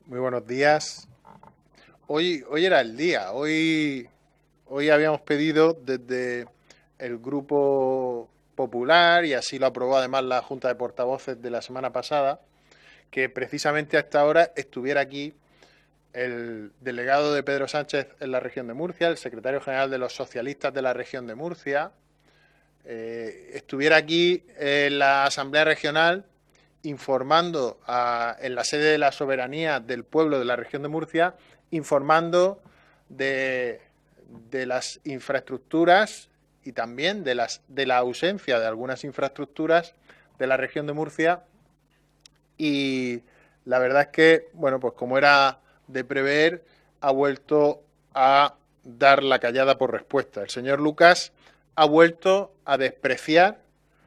Muy buenos días. Hoy era el día. Hoy habíamos pedido desde el Grupo Popular, y así lo aprobó además la Junta de Portavoces de la semana pasada, que precisamente a esta hora estuviera aquí el delegado de Pedro Sánchez en la región de Murcia, el secretario general de los socialistas de la región de Murcia, estuviera aquí en la Asamblea Regional informando en la sede de la soberanía del pueblo de la región de Murcia, informando de, de las infraestructuras y también de la ausencia de algunas infraestructuras de la región de Murcia. Y la verdad es que, bueno, pues como era de prever, ha vuelto a dar la callada por respuesta. El señor Lucas ha vuelto a despreciar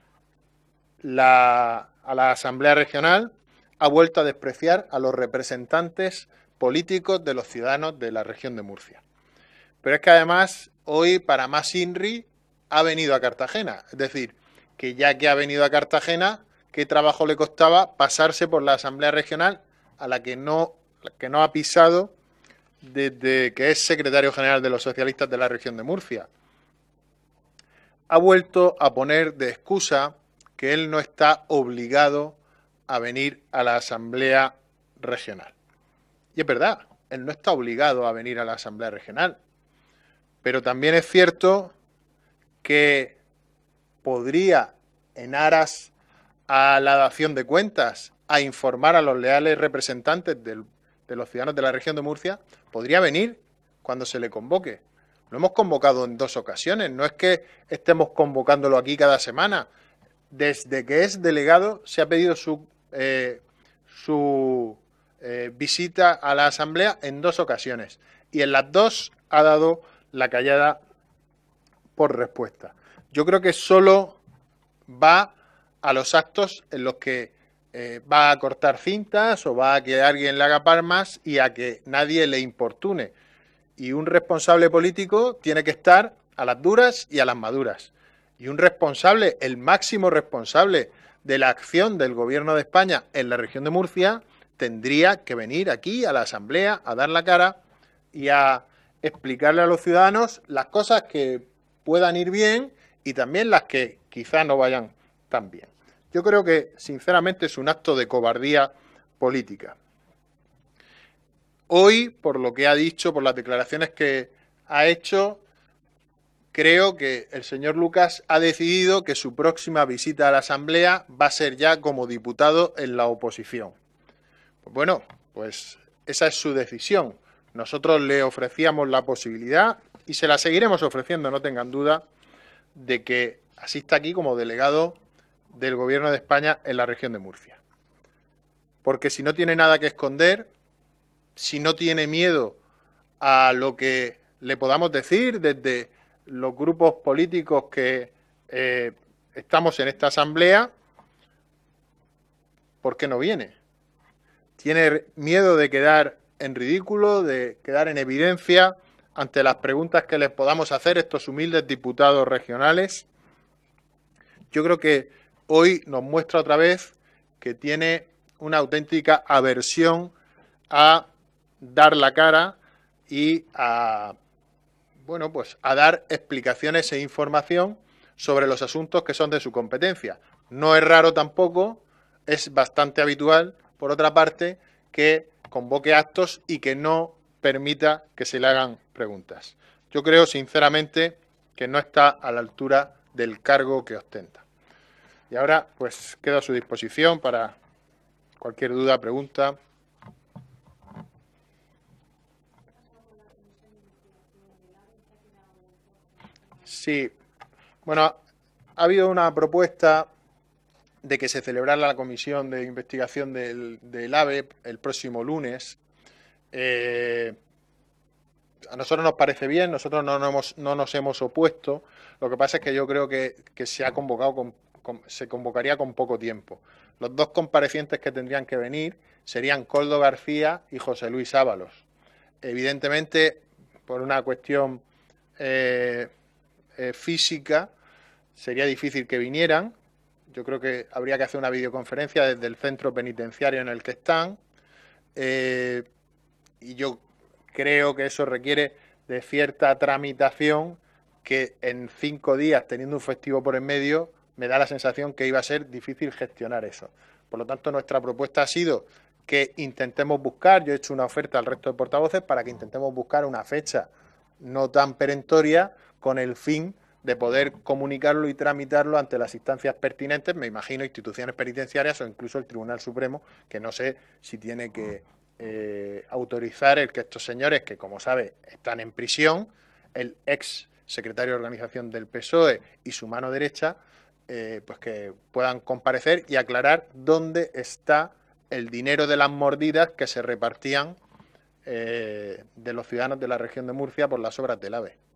a la Asamblea Regional, ha vuelto a despreciar a los representantes políticos de los ciudadanos de la región de Murcia. Pero es que además hoy, para más INRI, ha venido a Cartagena. Es decir, que ya que ha venido a Cartagena, ¿qué trabajo le costaba pasarse por la Asamblea Regional a que no ha pisado desde que es secretario general de los socialistas de la región de Murcia? Ha vuelto a poner de excusa que él no está obligado a venir a la Asamblea Regional. Y es verdad, él no está obligado a venir a la Asamblea Regional. Pero también es cierto que podría, en aras a la dación de cuentas, a informar a los leales representantes de los ciudadanos de la región de Murcia, podría venir cuando se le convoque. Lo hemos convocado en 2 ocasiones, no es que estemos convocándolo aquí cada semana. Desde que es delegado se ha pedido su visita a la Asamblea en 2 ocasiones y en las dos ha dado la callada por respuesta. Yo creo que solo va a los actos en los que va a cortar cintas o va a que alguien le haga palmas y a que nadie le importune. Y un responsable político tiene que estar a las duras y a las maduras. Y un responsable, el máximo responsable de la acción del Gobierno de España en la región de Murcia, tendría que venir aquí a la Asamblea a dar la cara y a explicarle a los ciudadanos las cosas que puedan ir bien y también las que quizá no vayan tan bien. Yo creo que, sinceramente, es un acto de cobardía política. Hoy, por lo que ha dicho, por las declaraciones que ha hecho, creo que el señor Lucas ha decidido que su próxima visita a la Asamblea va a ser ya como diputado en la oposición. Pues bueno, pues esa es su decisión. Nosotros le ofrecíamos la posibilidad y se la seguiremos ofreciendo, no tengan duda, de que asista aquí como delegado del Gobierno de España en la región de Murcia. Porque si no tiene nada que esconder, si no tiene miedo a lo que le podamos decir desde los grupos políticos que estamos en esta asamblea, ¿por qué no viene? ¿Tiene miedo de quedar en ridículo, de quedar en evidencia ante las preguntas que les podamos hacer estos humildes diputados regionales? Yo creo que hoy nos muestra otra vez que tiene una auténtica aversión a dar la cara y a, bueno, pues a dar explicaciones e información sobre los asuntos que son de su competencia. No es raro tampoco, es bastante habitual, por otra parte, que convoque actos y que no permita que se le hagan preguntas. Yo creo, sinceramente, que no está a la altura del cargo que ostenta. Y ahora, pues, quedo a su disposición para cualquier duda, pregunta. Sí, bueno, ha habido una propuesta de que se celebrara la comisión de investigación del AVE el próximo lunes. Eh, a nosotros nos parece bien, nosotros no nos hemos opuesto. Lo que pasa es que yo creo que se ha convocado se convocaría con poco tiempo. Los dos comparecientes que tendrían que venir serían Koldo García y José Luis Ábalos. Evidentemente, por una cuestión física, sería difícil que vinieran. Yo creo que habría que hacer una videoconferencia desde el centro penitenciario en el que están. y yo creo que eso requiere de cierta tramitación que en 5 días, teniendo un festivo por en medio, me da la sensación que iba a ser difícil gestionar eso. Por lo tanto, nuestra propuesta ha sido que intentemos buscar, yo he hecho una oferta al resto de portavoces para que intentemos buscar una fecha no tan perentoria con el fin de poder comunicarlo y tramitarlo ante las instancias pertinentes, me imagino instituciones penitenciarias o incluso el Tribunal Supremo, que no sé si tiene que autorizar el que estos señores, que como sabe están en prisión, el ex secretario de organización del PSOE y su mano derecha, pues que puedan comparecer y aclarar dónde está el dinero de las mordidas que se repartían de los ciudadanos de la región de Murcia por las obras del AVE.